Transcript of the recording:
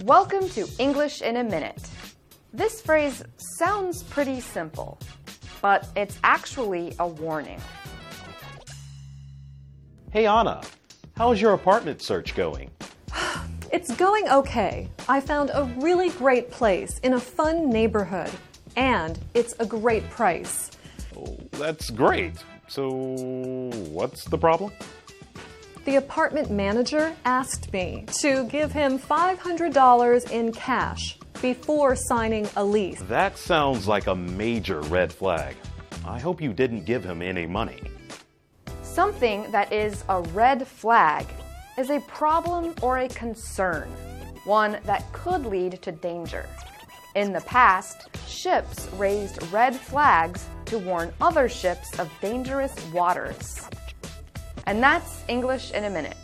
Welcome to English in a Minute. This phrase sounds pretty simple, but it's actually a warning. Hey Anna, how's your apartment search going? It's going okay. I found a really great place in a fun neighborhood, and it's a great price. Oh, that's great. So, what's the problem? The apartment manager asked me to give him $500 in cash before signing a lease. That sounds like a major red flag. I hope you didn't give him any money. Something that is a red flag is a problem or a concern, one that could lead to danger. In the past, ships raised red flags to warn other ships of dangerous waters. And that's English in a Minute.